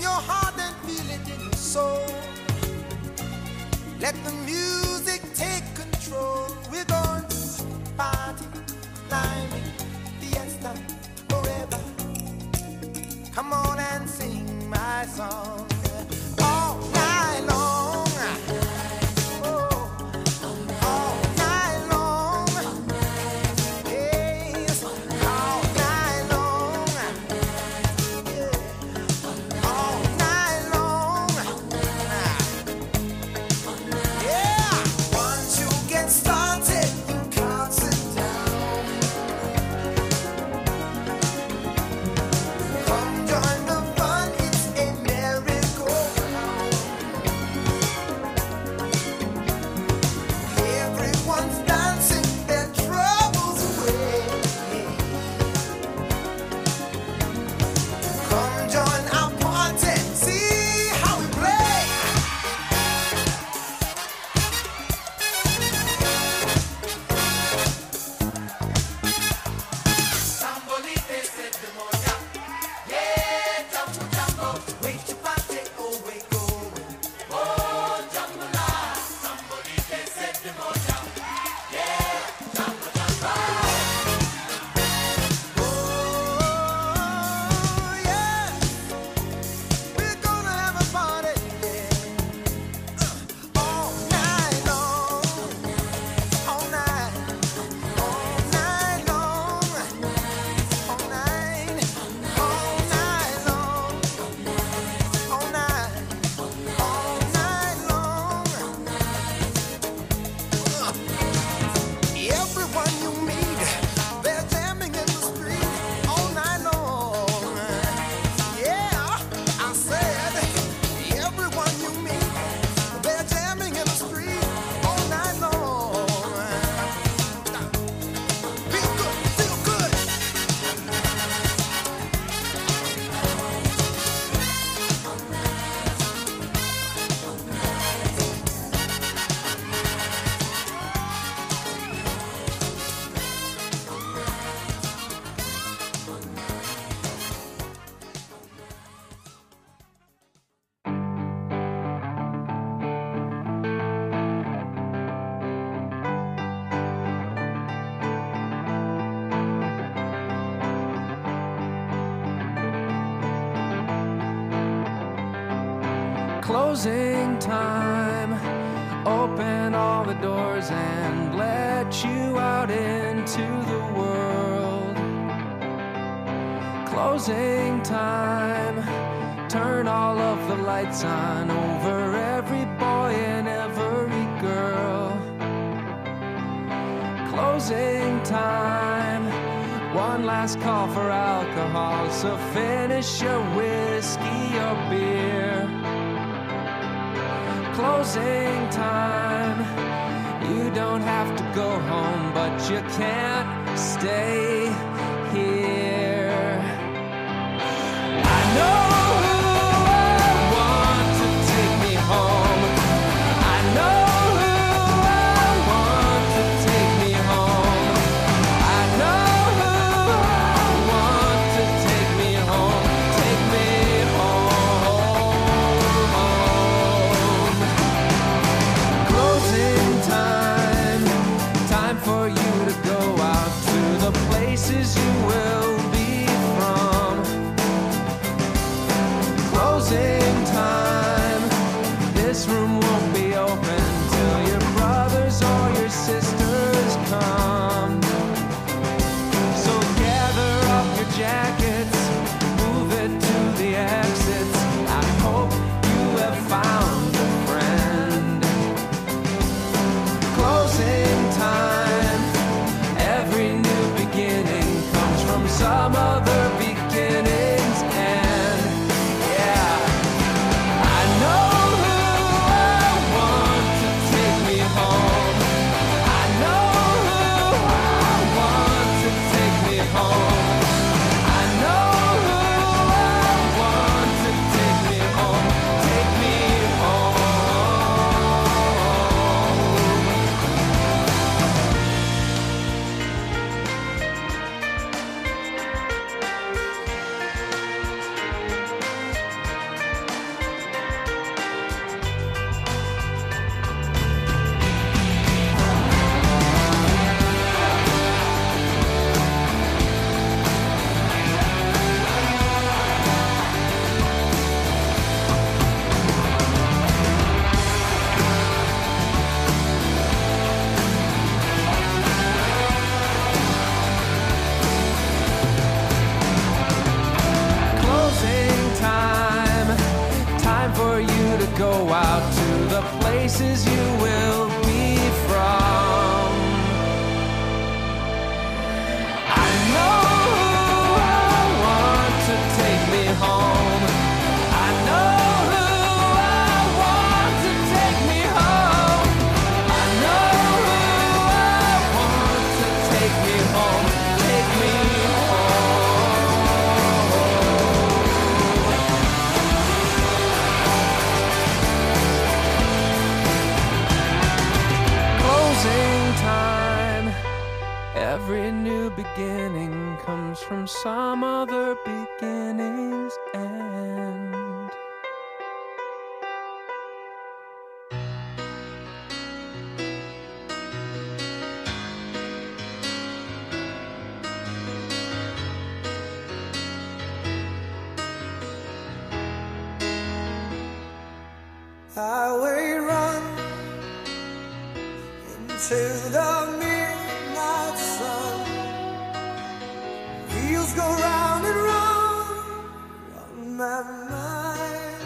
your heart and feel it in your soul. Let the music take control. We're going to party, climbing, fiesta, forever. Come on and sing my song all night long. Closing time, open all the doors and let you out into the world. Closing time, turn all of the lights on over every boy and every girl. Closing time, one last call for alcohol, so finish your whiskey or beer. Closing time, you don't have to go home, but you can't stay here. I know who I want to take me home. I know who I want to take me home. I know who I want to take me home. Take me home. Closing time, time for you to go out to the places you will be from. Closing time, this room won't be open till your brothers or your sisters come. So gather up your jackets, move it to the exits. I hope you have found a friend. Closing time, every new beginning comes from some other beginning's end. Yeah, I know who I go out to the places you will be from. I know who I want to take me home. I know who I want to take me home. I know who I want to take me home. Take me time. Every new beginning comes from some other beginning's end. Highway run to the midnight sun. Wheels go round and round on my mind.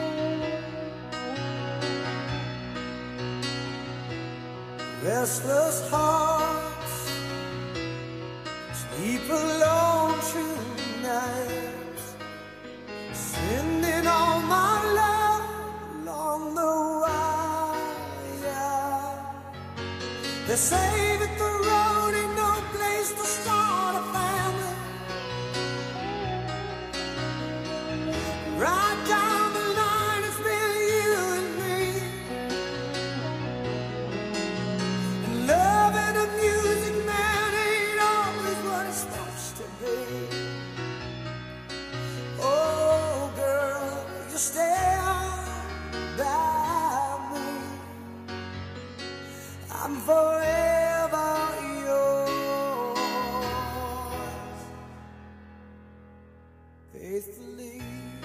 Restless hearts sleep alone tonight, sending all my love along the wire. They say that the road ain't no place to start a family. Right down the line, it's been you and me. And love and a music man ain't always what it's supposed to be. Oh, girl, you stand by me. I'm forever yours, faithfully.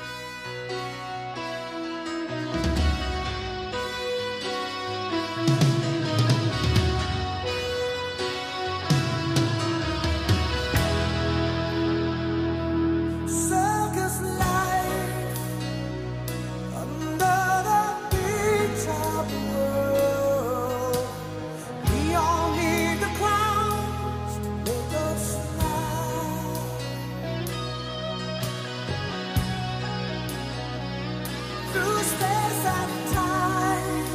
Circus life under the big top world. We all need the clowns to make us smile. Through space and time,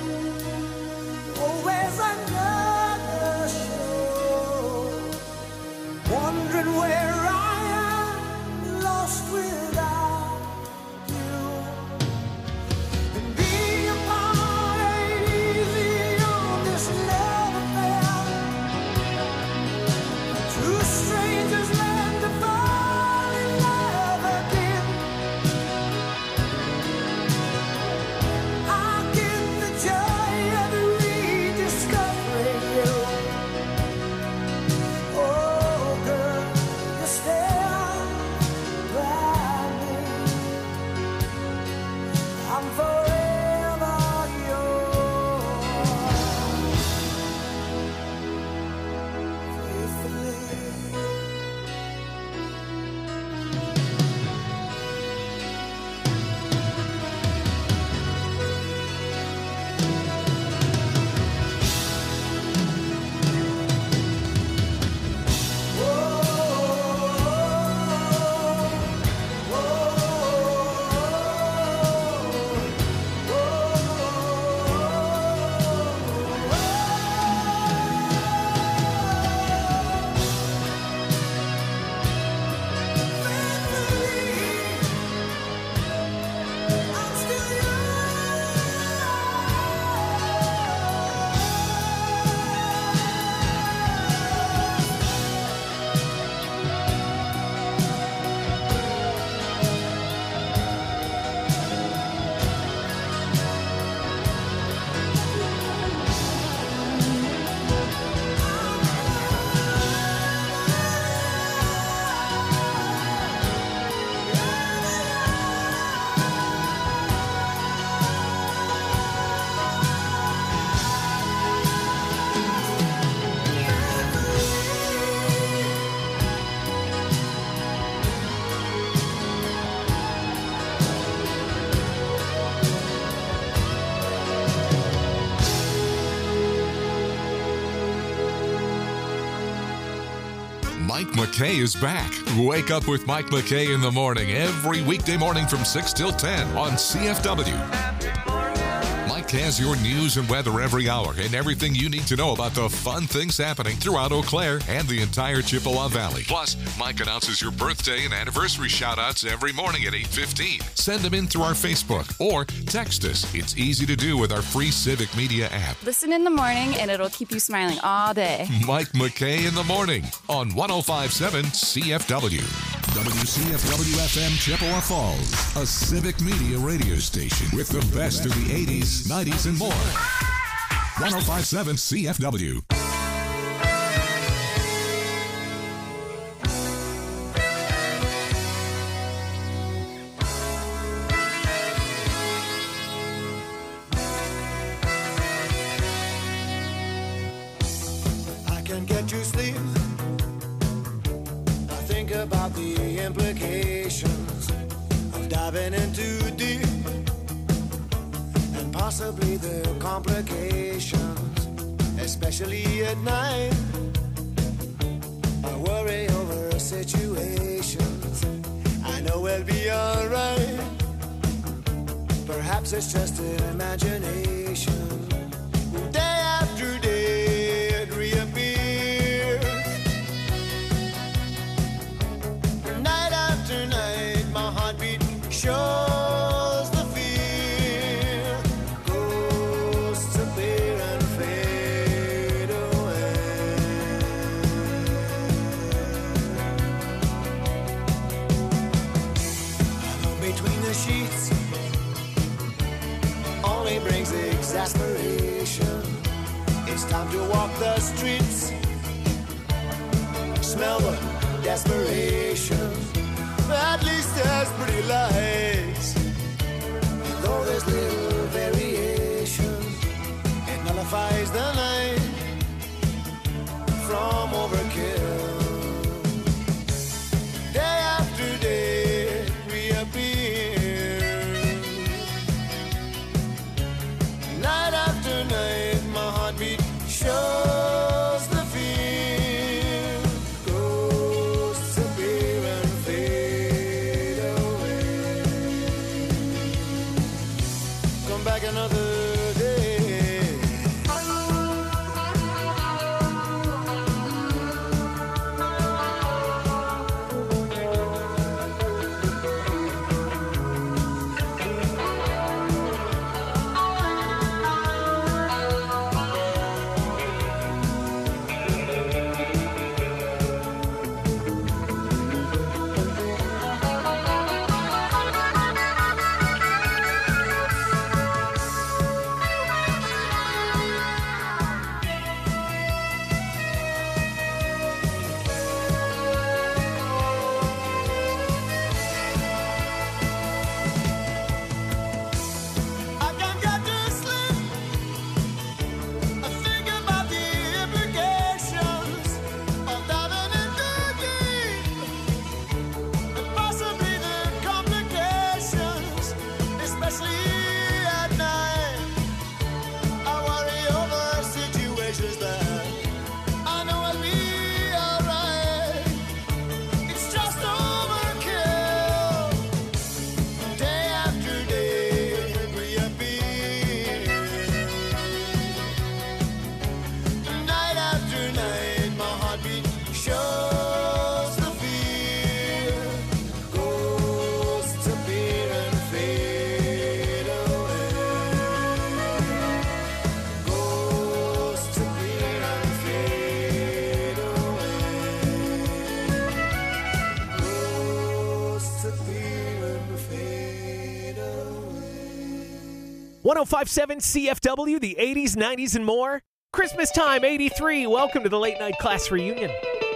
always another show. Wondering where I am, lost without you. And being apart ain't easy on this love affair. Two strangers learn to fall in love again. I get the joy of rediscovering you. Oh, girl, you stand by me. I'm forever yours, faithfully. Mike McKay is back. Wake up with Mike McKay in the morning every weekday morning from 6 till 10 on CFW. Mike has your news and weather every hour and everything you need to know about the fun things happening throughout Eau Claire and the entire Chippewa Valley. Plus, Mike announces your birthday and anniversary shout-outs every morning at 8:15. Send them in through our Facebook or text us. It's easy to do with our free Civic Media app. Listen in the morning and it'll keep you smiling all day. Mike McKay in the morning on 105.7 CFW. WCFW-FM Chippewa Falls, a Civic Media radio station with the best of the 80s, 90s, and more. 105.7 CFW. I can get you sleep. I think about the implications of diving in too deep, and possibly the complications, especially at night. I worry over situations. I know we'll be alright. Perhaps it's just an imagination. Day after day it reappears. Night after night my heartbeat shows the fear. Ghosts appear and fade away. Alone between the sheets only brings exasperation. It's time to walk the streets, smell the desperation. At least there's pretty lights, and though there's little variation, it nullifies the night from overkill. Day after day it reappears. Night after night my heartbeat shows the fear. Ghosts appear and fade away. Come back another day. I can't get to sleep. I think about the implications of diving in too deep, and possibly the complications, especially at night. I worry over situations that I know I'll be alright. It's just overkill. Day after day it reappears. Night after night my heartbeat shows the fear. Ghosts appear and fade away. Ghosts appear and fade away. Ghosts appear and fade away. 105.7 CFW, the 80s, 90s, and more. Christmas time, 83. Welcome to the late night class reunion.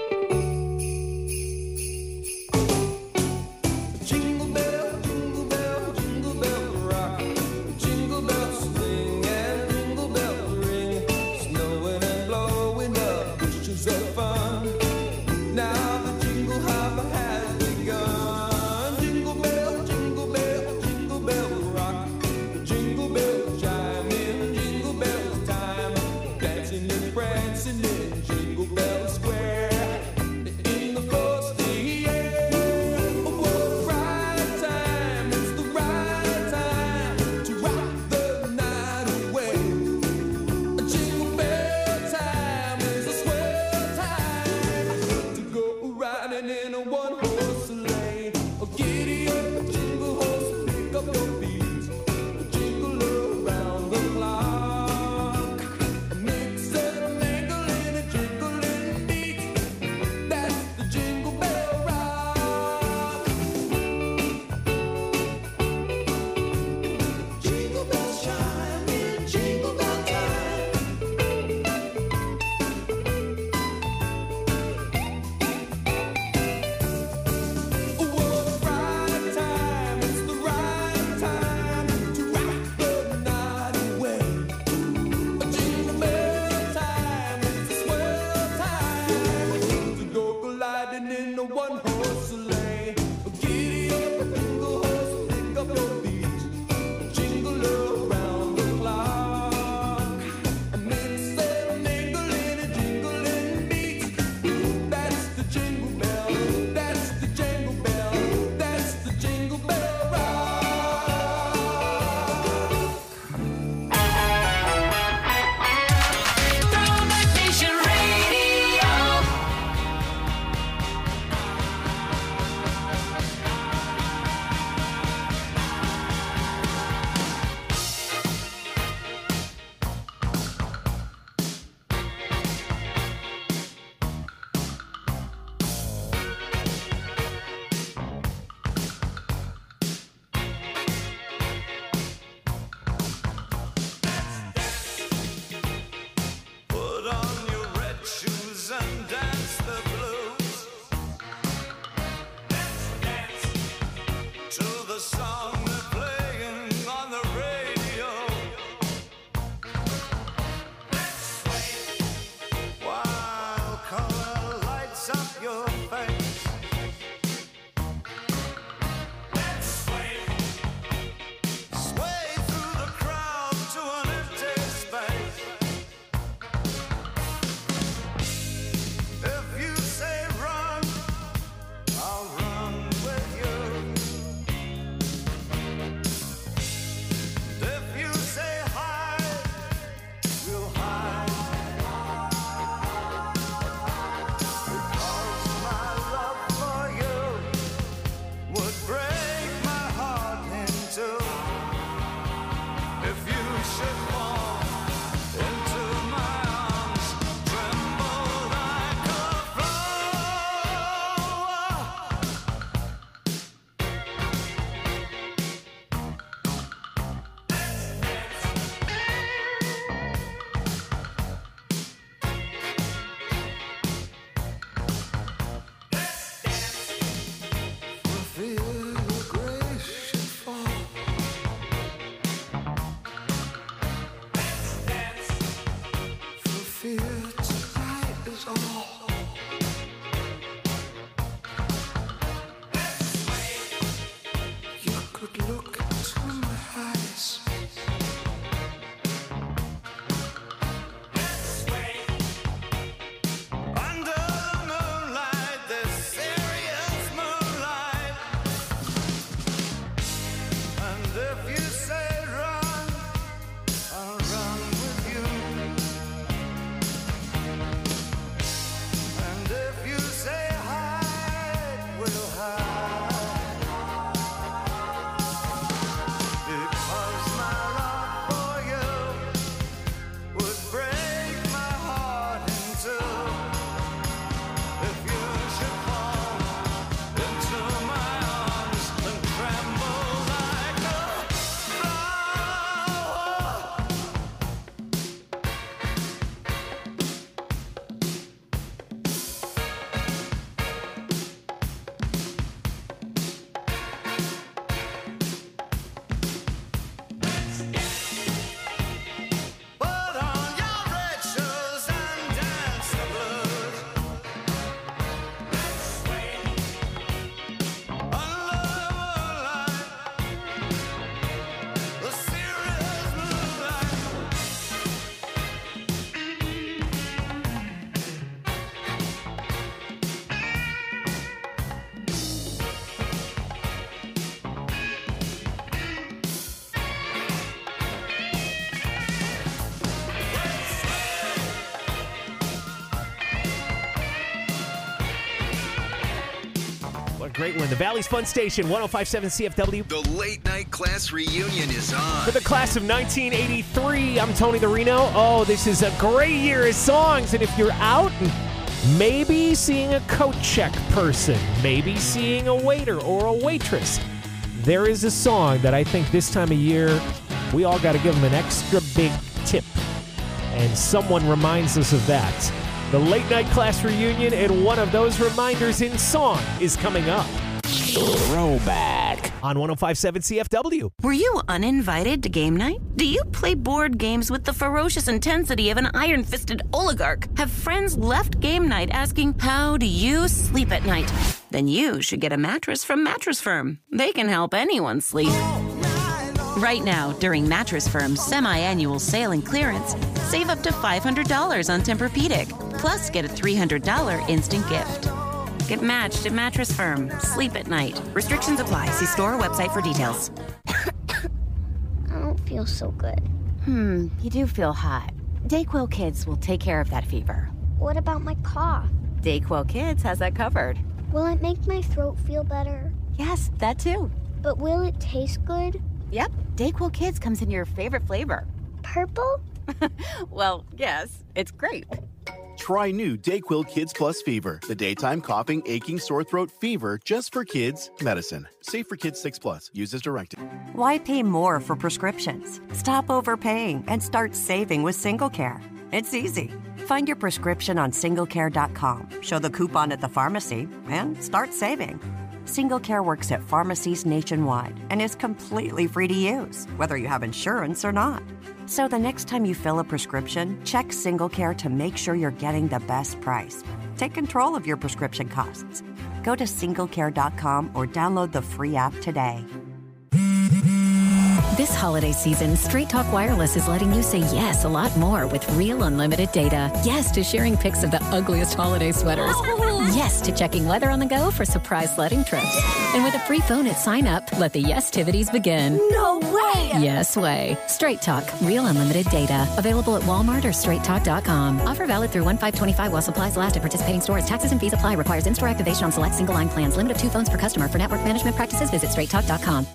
Jingle bell, jingle bell, jingle bell rock. Jingle bells swing and jingle bells ring. Snowing and blowing up bushes of fun. Now the jingle hop has begun. Jingle bell, jingle bell, jingle bell rock. Jingle bells chime in jingle bell time. Dancing and prancing in Jingle Bell Square. Great one. The Valley's Fun Station, 105.7 CFW. The Late Night Class Reunion is on. For the class of 1983, I'm Tony the Reno. Oh, this is a great year of songs. And if you're out, maybe seeing a coat check person, maybe seeing a waiter or a waitress, there is a song that I think this time of year, we all got to give them an extra big tip. And someone reminds us of that. The Late Night Class Reunion, and one of those reminders in song is coming up. Throwback on 105.7 CFW. Were you uninvited to game night? Do you play board games with the ferocious intensity of an iron-fisted oligarch? Have friends left game night asking, how do you sleep at night? Then you should get a mattress from Mattress Firm. They can help anyone sleep. Right now, during Mattress Firm's semi-annual sale and clearance, save up to $500 on Tempur-Pedic, plus get a $300 instant gift. Get matched at Mattress Firm. Sleep at night. Restrictions apply. See store or website for details. I don't feel so good. You do feel hot. Dayquil Kids will take care of that fever. What about my cough? Dayquil Kids has that covered. Will it make my throat feel better? Yes, that too. But will it taste good? Yep, Dayquil Kids comes in your favorite flavor. Purple? Well, yes, it's grape. Try new Dayquil Kids Plus Fever, the daytime coughing, aching, sore throat fever just for kids medicine. Safe for kids 6+. Use as directed. Why pay more for prescriptions? Stop overpaying and start saving with SingleCare. It's easy. Find your prescription on singlecare.com, show the coupon at the pharmacy, and start saving. SingleCare works at pharmacies nationwide and is completely free to use, whether you have insurance or not. So the next time you fill a prescription, check SingleCare to make sure you're getting the best price. Take control of your prescription costs. Go to singlecare.com or download the free app today. This holiday season, Straight Talk Wireless is letting you say yes a lot more with real unlimited data. Yes to sharing pics of the ugliest holiday sweaters. Yes to checking weather on the go for surprise sledding trips. And with a free phone at sign up, let the yes-tivities begin. No way! Yes way. Straight Talk, real unlimited data. Available at Walmart or straighttalk.com. Offer valid through 1/5/25 while supplies last at participating stores. Taxes and fees apply. Requires in-store activation on select single line plans. Limit of 2 phones per customer. For network management practices, visit straighttalk.com.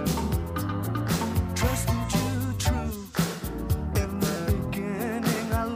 Trusted you true in the beginning. I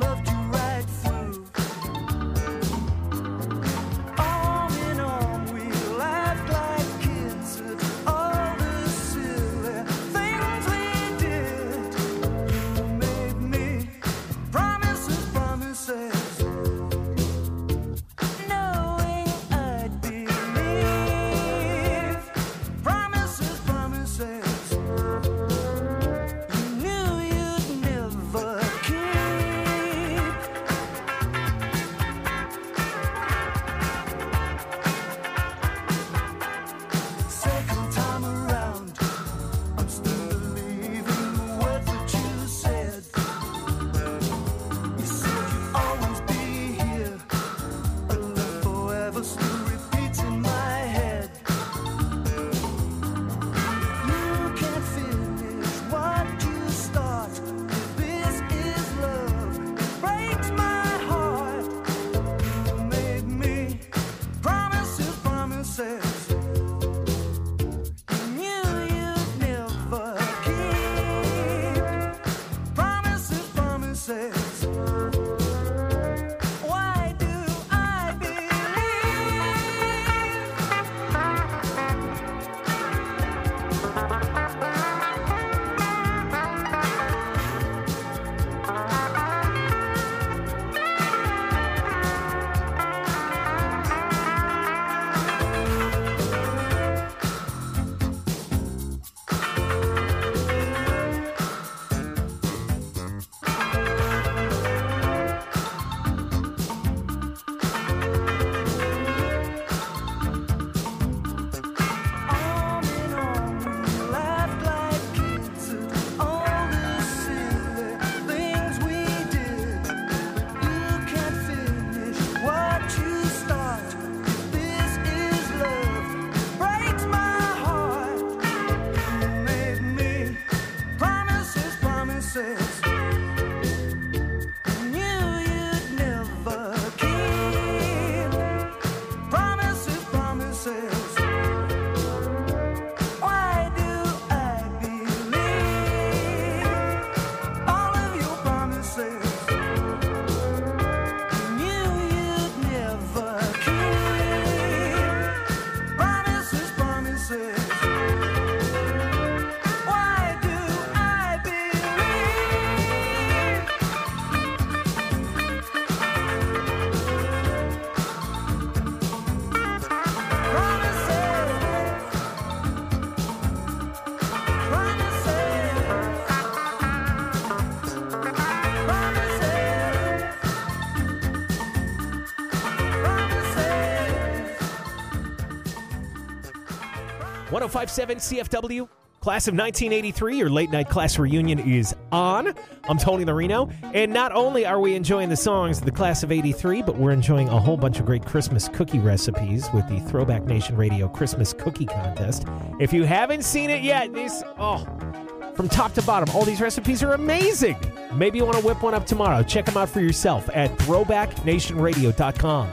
105.7 CFW, class of 1983. Your late night class reunion is on. I'm Tony Larino. And not only are we enjoying the songs of the class of 83, but we're enjoying a whole bunch of great Christmas cookie recipes with the Throwback Nation Radio Christmas Cookie Contest. If you haven't seen it yet, from top to bottom, all these recipes are amazing. Maybe you want to whip one up tomorrow. Check them out for yourself at throwbacknationradio.com.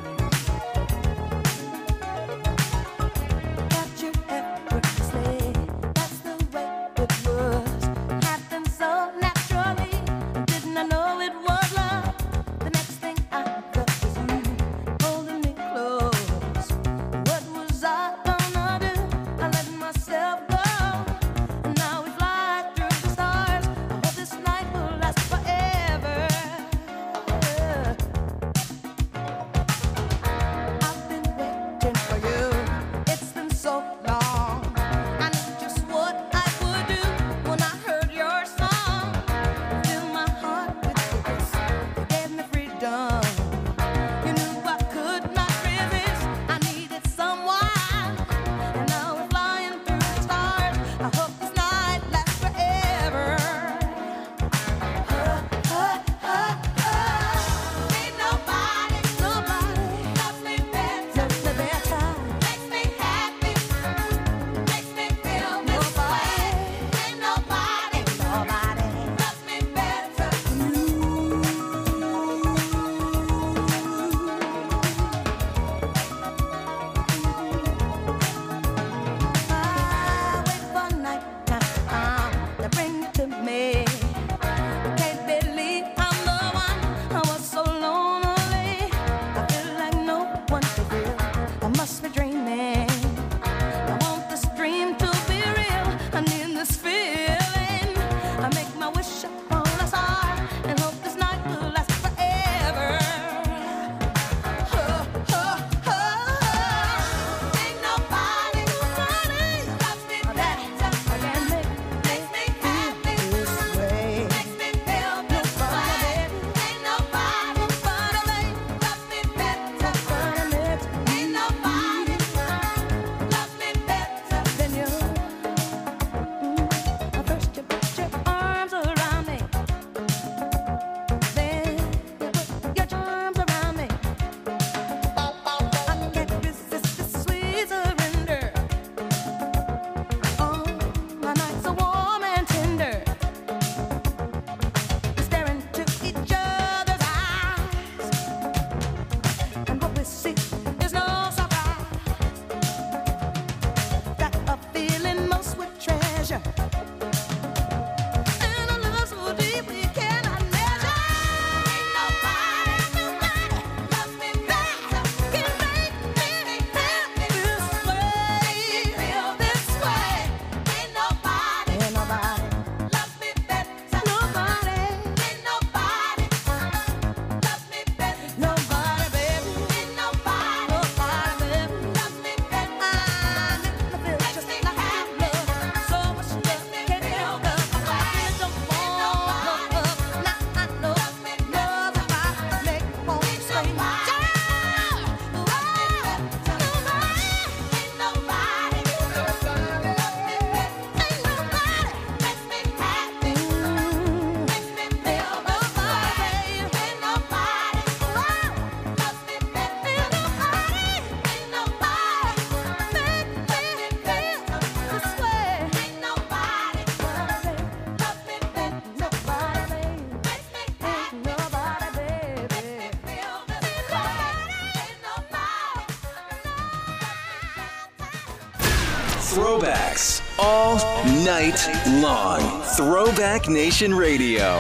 Throwbacks all night long. Throwback Nation Radio.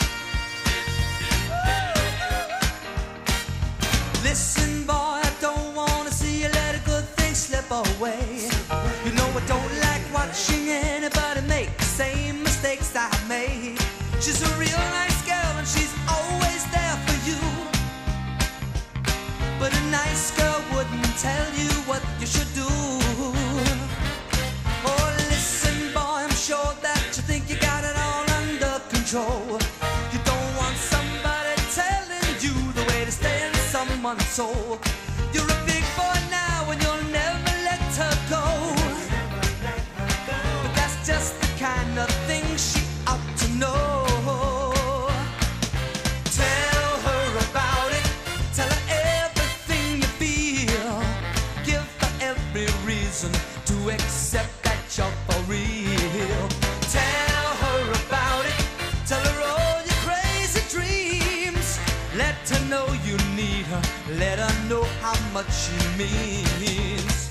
Listen, boy, I don't want to see you let a good thing slip away. You know I don't like watching anybody make the same mistakes I made. She's a real nice girl and she's always there for you. But a nice girl wouldn't tell you what you should do. Oh, listen, boy, I'm sure that you think you got it all under control. You don't want somebody telling you the way to stay in someone's soul. You're a big boy now and you'll never let her go. need her, let her know how much she means.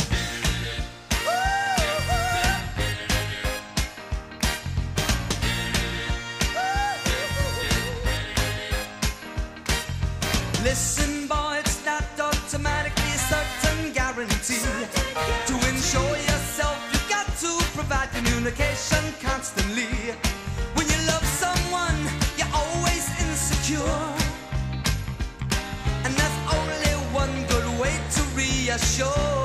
Listen, boy, it's not automatically a certain guarantee. To ensure yourself, you got to provide communication constantly. When you love someone, you're always insecure. And there's only one good way to reassure.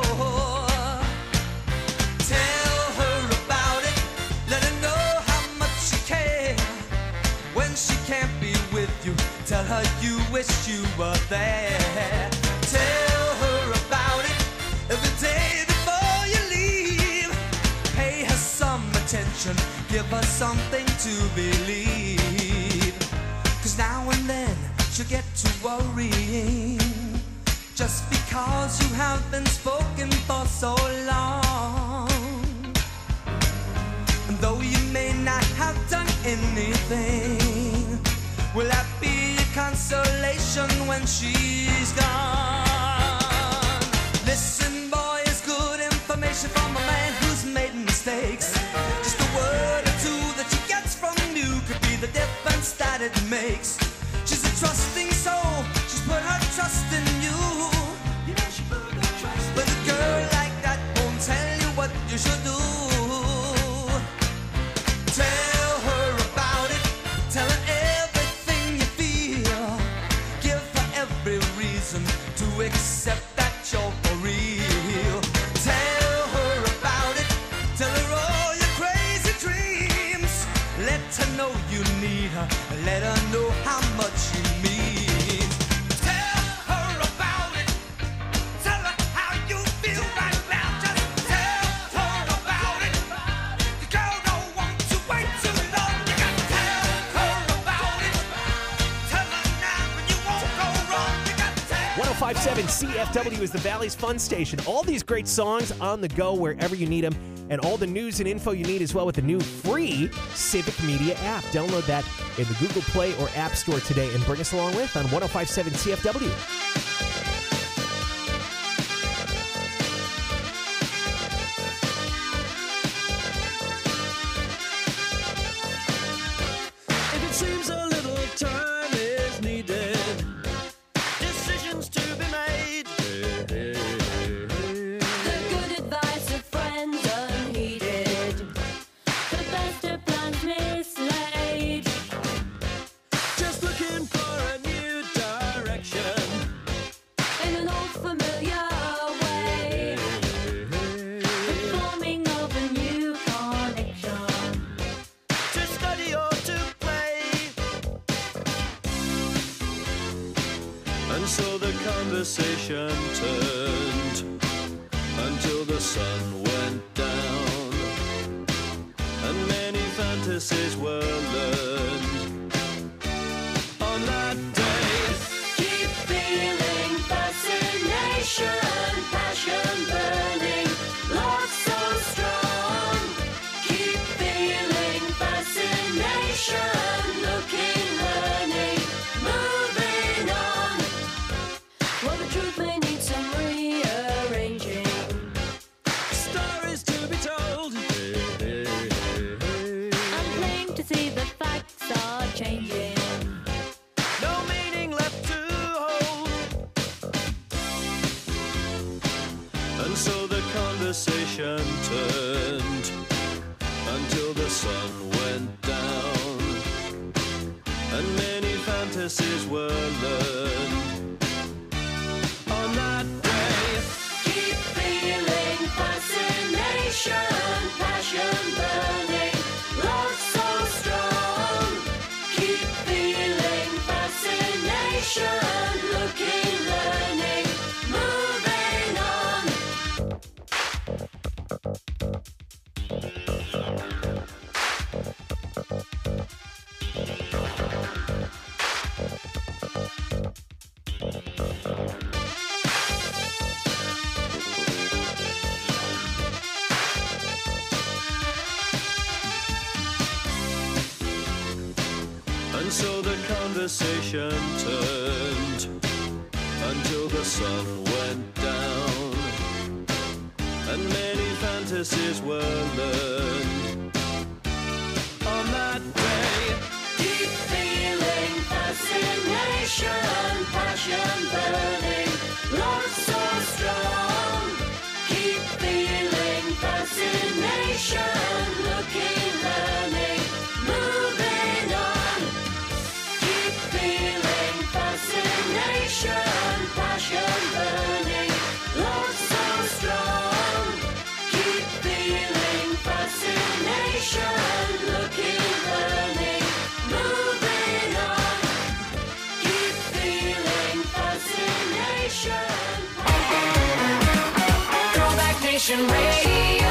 Tell her about it, let her know how much you care. When she can't be with you, tell her you wish you were there. Tell her about it every day before you leave. Pay her some attention, give her something to believe. 'Cause now and then she'll get to worrying, just because you have been spoken for so long. And though you may not have done anything, will that be a consolation when she's gone? Listen, boy, it's good information from a man who's made mistakes. Just a word or two that she gets from you could be the difference that it makes. She's a trusting soul, she's put her trust in you. You know she put her trust in you. But a girl like that won't tell you what you should do. Tell her about it, tell her everything you feel. Give her every reason to accept that you're for real. Tell her about it, tell her all your crazy dreams. Let her know you need her, let her know how much you mean. Tell her about it, tell her how you feel right now. Just tell her about it. The girl don't want to wait too long. You gotta tell her about it. Tell her now when you won't go wrong. You gotta tell. 105.7 CFW is the Valley's Fun Station. All these great songs on the go wherever you need them, and all the news and info you need as well with the new free Civic Media app. Download that in the Google Play or App Store today and bring us along with on 105.7 CFW. If it seems a little time is needed, decisions to be made. The good advice of friends unheeded, the best of plans mislaid. Just looking for a new direction In an old familiar way, the forming of a new connection. to study or to play. And so the conversation turned until the sun went down, and many fantasies were learned on that day. Keep feeling fascination, passion burning, love so strong. Keep feeling fascination, looking, learning, moving on. Well, the truth may need some rearranging. Stories to be told. I'm plain to see the facts are changing. No meaning left to hold. And so the conversation turned until the sun went down, and many fantasies were learned on that day. Keep feeling fascination, passion burning, love so strong. Keep feeling fascination, looking, learning, moving on. And so the conversation turned till the sun went down, and many fantasies were learned on that day. Deep feeling, fascination, passion burning, love so strong. Keep feeling fascination, looking, learning, moving on. Keep feeling fascination, passion burning, love so strong. Keep feeling fascination, looking, learning, moving on. Keep feeling fascination. Throwback Nation Radio.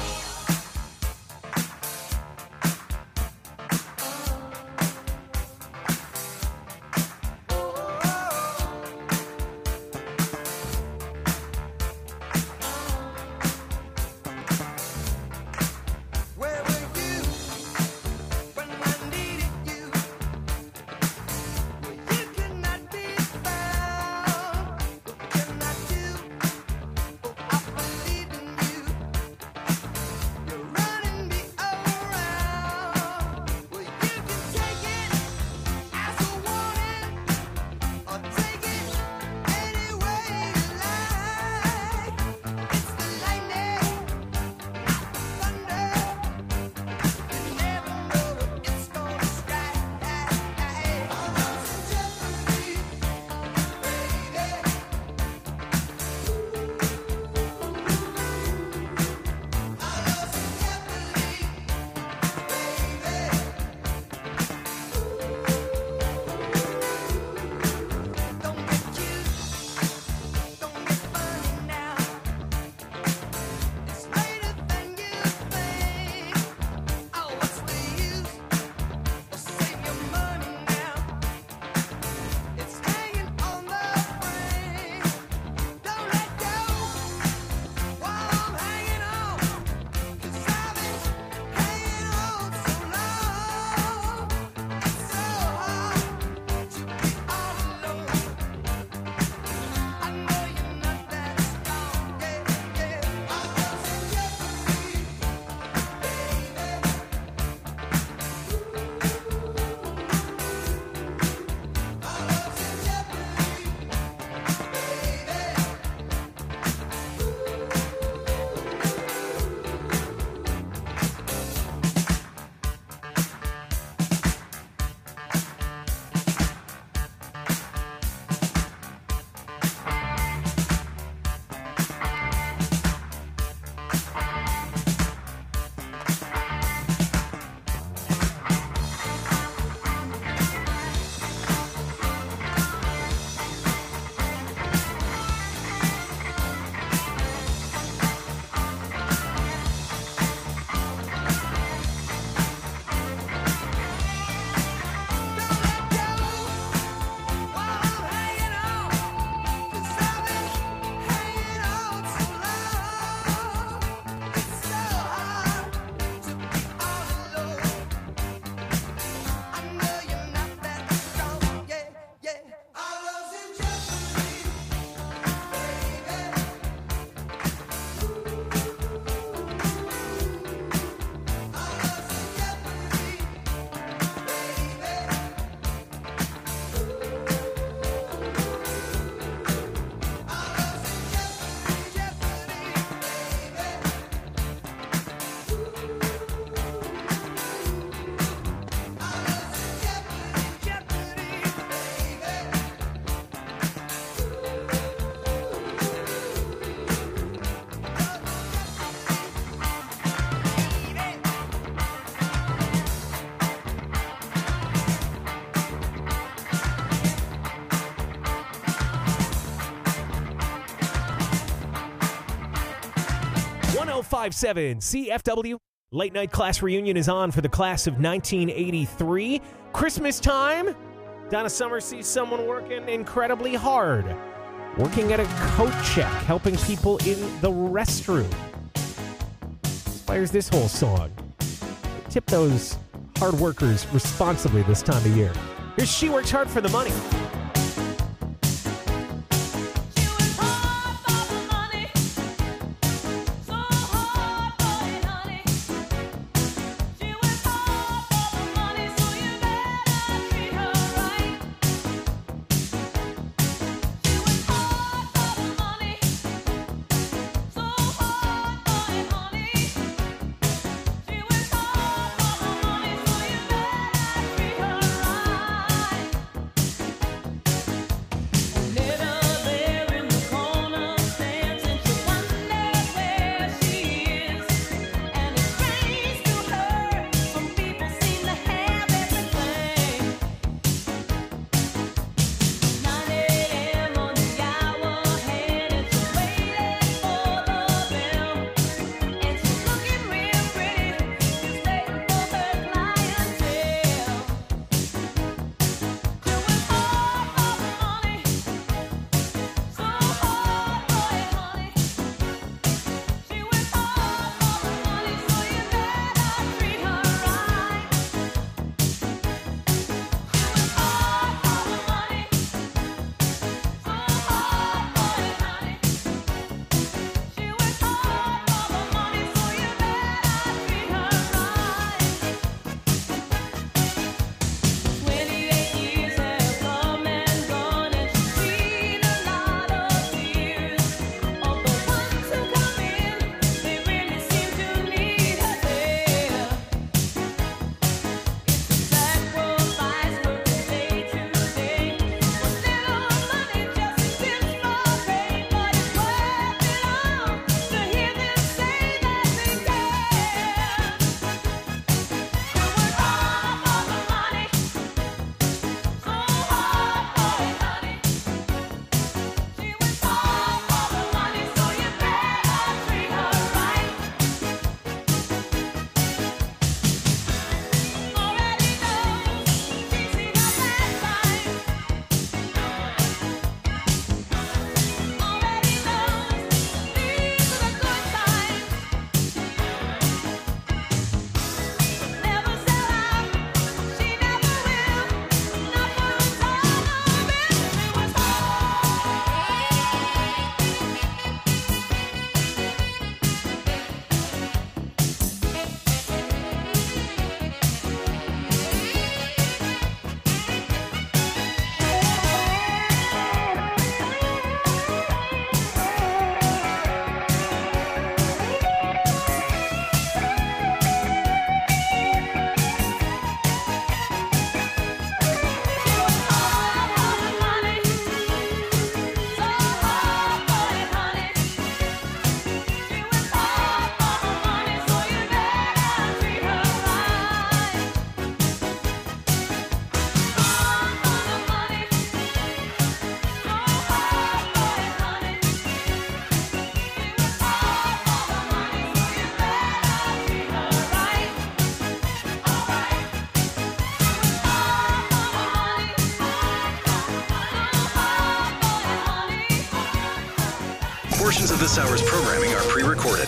Where were you when I needed you? You could not be found. What can I do? Oh, I believe in you. You're running me around. Well, you can take it as a warning, or take it any way you like. It's the lightning, not the thunder. You never know when it's gonna strike. Our love's in jeopardy, baby. Our love's in jeopardy, baby. Don't get cute, don't get funny now. It's later than you think. Oh, what's the use? Save your money now. It's hanging on the frame. Don't let go while I'm hanging on. 'Cause I've been hanging on so long. It's so hard to be all alone. I know you're not that strong, yeah, yeah. Our love's in jeopardy, baby. Our love's in jeopardy, .057 CFW. Late night class reunion is on for the class of 1983. Christmas time. Donna Summer sees someone working incredibly hard. Working at a coat check, helping people in the restroom. Inspires this whole song. Tip those hard workers responsibly this time of year. Here's She Works Hard for the Money. Portions of this hour's programming are pre-recorded.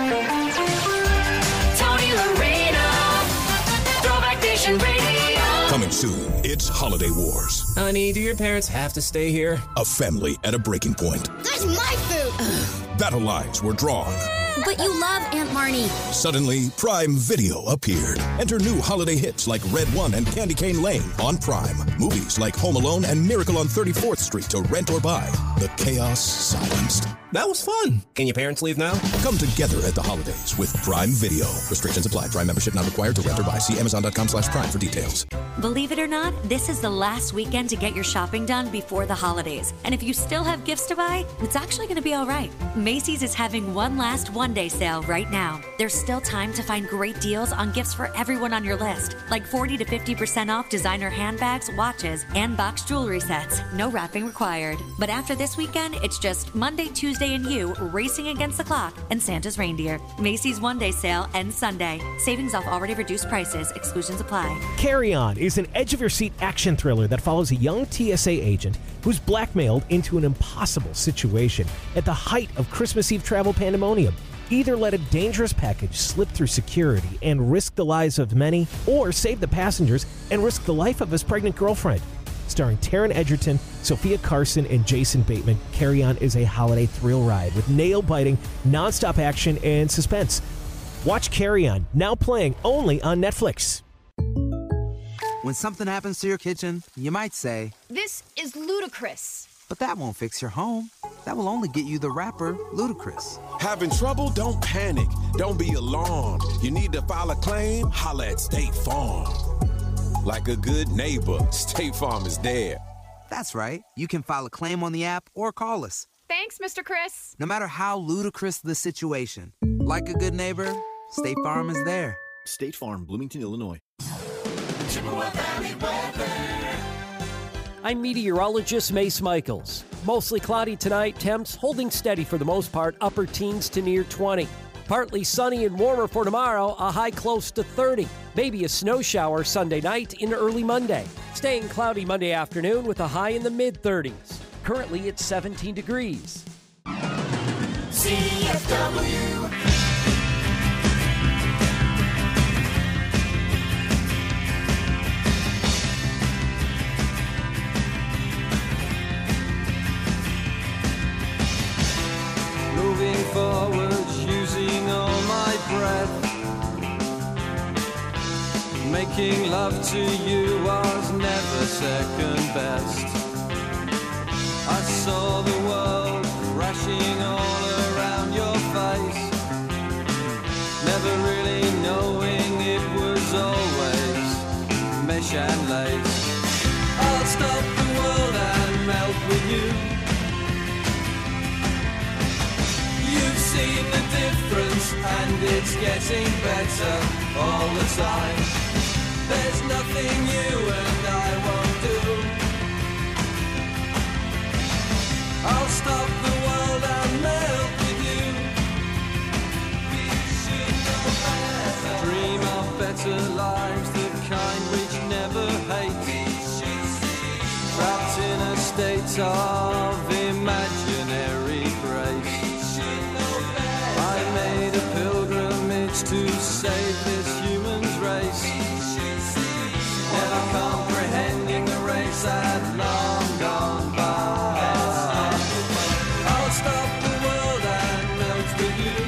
Tony Lorena, Throwback Nation Radio. Coming soon, it's Holiday Wars. Honey, do your parents have to stay here? A family at a breaking point. That's my food! Battle lines were drawn. But you love Aunt Marnie. Suddenly, Prime Video appeared. Enter new holiday hits like Red One and Candy Cane Lane on Prime. Movies like Home Alone and Miracle on 34th Street to rent or buy. The chaos silenced. That was fun. Can your parents leave now? Come together at the holidays with Prime Video. Restrictions apply. Prime membership not required to rent or buy. See Amazon.com/Prime for details. Believe it or not, this is the last weekend to get your shopping done before the holidays. And if you still have gifts to buy, it's actually going to be all right. Macy's is having one last one-day sale right now. There's still time to find great deals on gifts for everyone on your list, like 40 to 50% off designer handbags, watches, and box jewelry sets. No wrapping required. But after this weekend, it's just Monday, Tuesday, and you racing against the clock and Santa's reindeer. Macy's one-day sale ends Sunday. Savings off already reduced prices. Exclusions apply. Carry On is an edge-of-your-seat action thriller that follows a young TSA agent who's blackmailed into an impossible situation at the height of Christmas Eve travel pandemonium. Either let a dangerous package slip through security and risk the lives of many, or save the passengers and risk the life of his pregnant girlfriend. Starring Taron Egerton, Sophia Carson, and Jason Bateman, Carry On is a holiday thrill ride with nail-biting, non-stop action and suspense. Watch Carry On, now playing only on Netflix. When something happens to your kitchen, you might say, This is ludicrous. but that won't fix your home. That will only get you the rapper, Ludacris. Having trouble? Don't panic. Don't be alarmed. You need to file a claim? Holla at State Farm. Like a good neighbor, State Farm is there. That's right. You can file a claim on the app or call us. Thanks, Mr. Chris. No matter how ludicrous the situation, like a good neighbor, State Farm is there. State Farm, Bloomington, Illinois. I'm meteorologist Mace Michaels. Mostly cloudy tonight, temps holding steady for the most part, upper teens to near 20. Partly sunny and warmer for tomorrow, a high close to 30. Maybe a snow shower Sunday night into early Monday. Staying cloudy Monday afternoon with a high in the mid-30s. Currently it's 17 degrees. CFW. Moving forwards, using all my breath. Making love to you was never second best. I saw the world crashing all around your face, never really knowing it was always mesh and lace. I'll stop the world and melt with you. You've seen the difference and it's getting better all the time. There's nothing you and I won't do. I'll stop the world and melt with you. We should know better. Dream of better lives, the kind which never hate. Trapped in a state of imaginary grace. I made a pilgrimage to save this human's race. Never comprehending the race had long gone by. I'll stop the world and melt with you.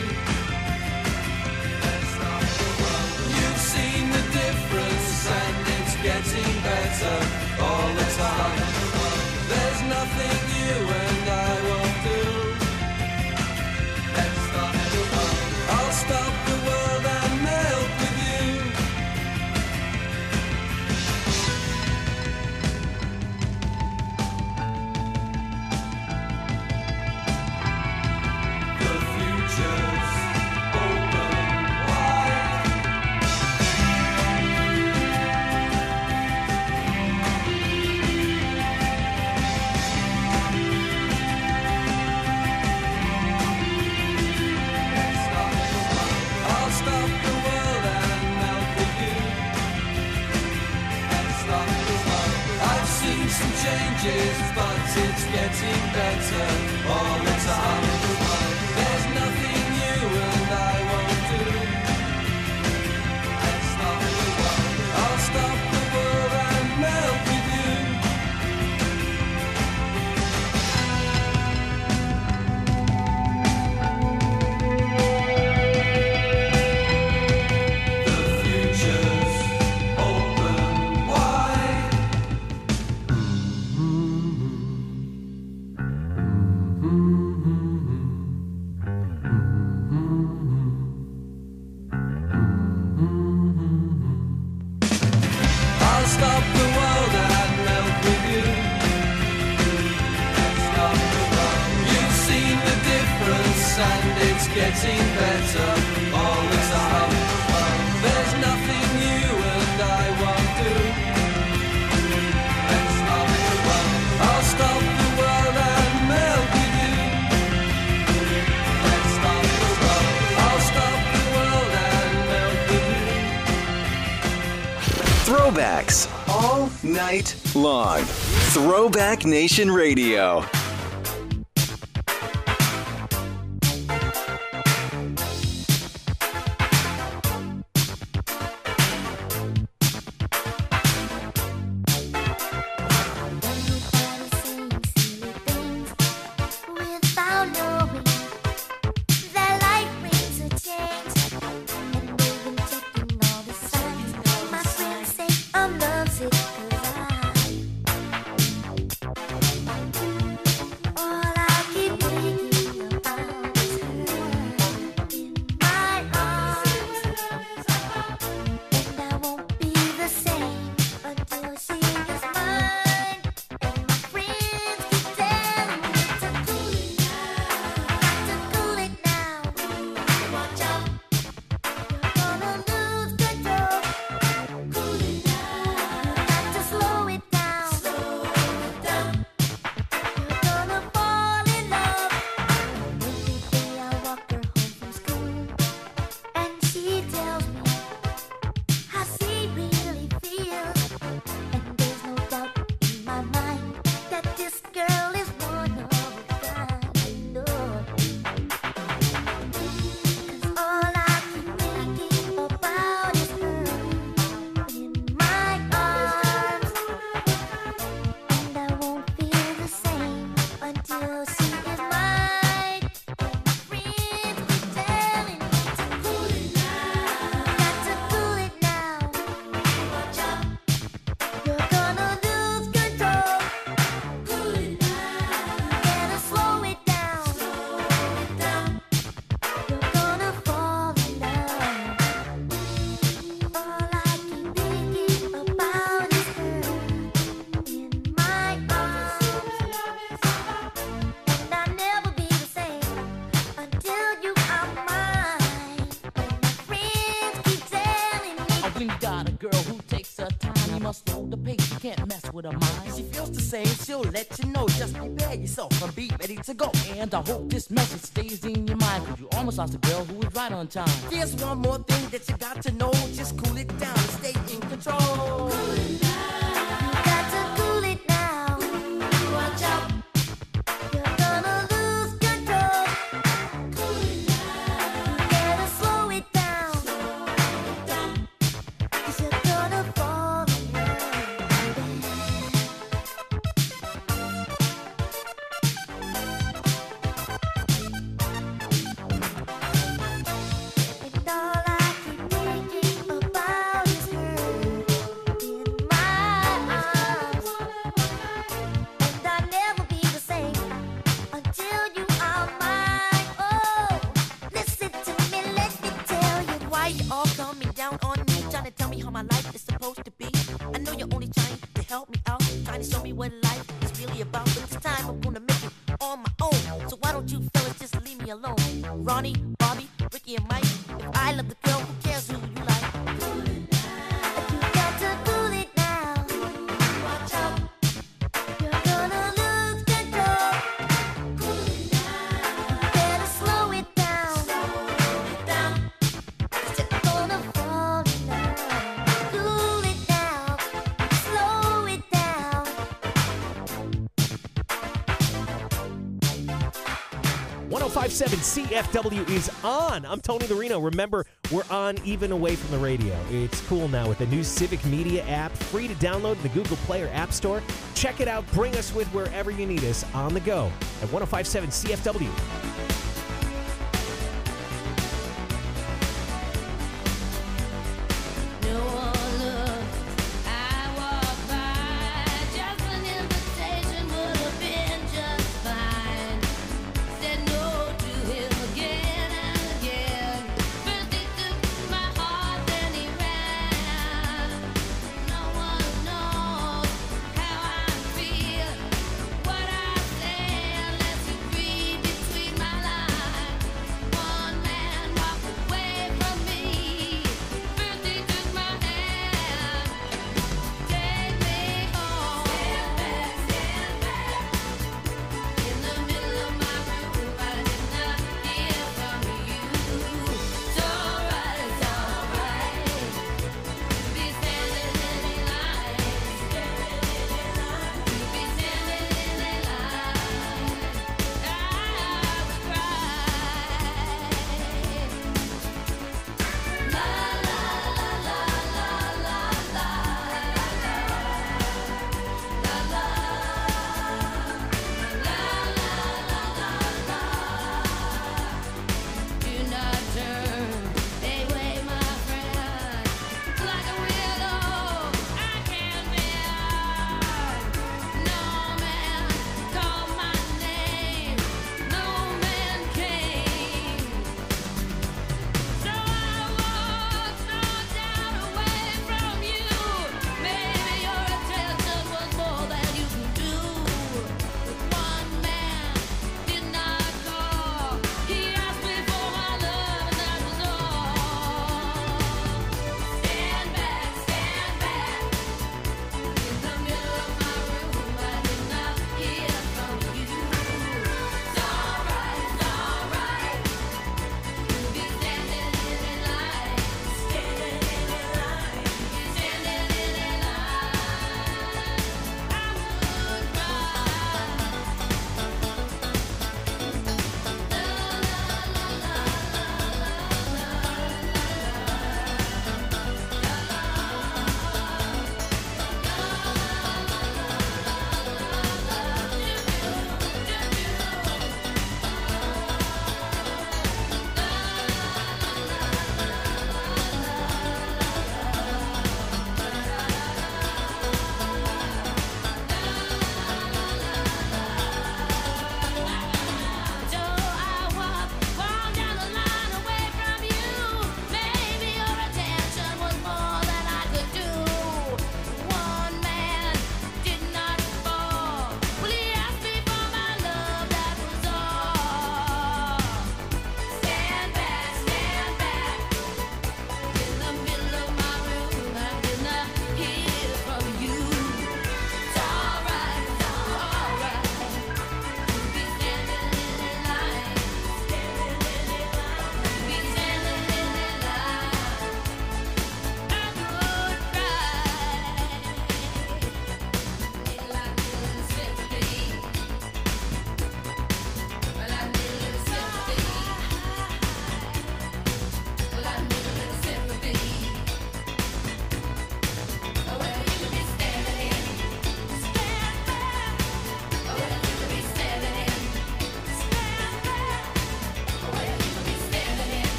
You've seen the difference and it's getting better all the time. There's nothing you and I won't do. I'll stop the world and melt with you. The future's open wide. I'll stop the world and melt with you. I've seen some changes, but it's getting better all the time. and it's getting better all the time. There's nothing you and I won't do. Let's stop the world. I'll stop the world and melt with you. Let's stop the world. I'll stop the world and melt with you. Throwbacks all night long. Throwback Nation Radio. She'll let you know, just prepare yourself and be ready to go. And I hope this message stays in your mind, cause you almost lost a girl who was right on time. There's one more thing that you got to know, just cool it down and stay in control. Cool it down. You got to cool it down. Watch out. You're gonna lose control. Cool it down. You better slow it down. Slow it down. Cause you're gonna fall in love. Ronnie, Bobby, Ricky, and Mike. If I love the girl, who cares who you like? Cool it down. You got to cool it down. Watch out. You're gonna lose control. Cool it down. Better slow it down. Slow it down. 'Cause you're gonna fall in love. Cool it down. Slow it down. 105.7 CFW is on. I'm Tony the Reno. Remember, we're on even away from the radio. It's cool now with the new Civic Media app, free to download in the Google Play or App Store. Check it out. Bring us with wherever you need us on the go at 105.7 CFW.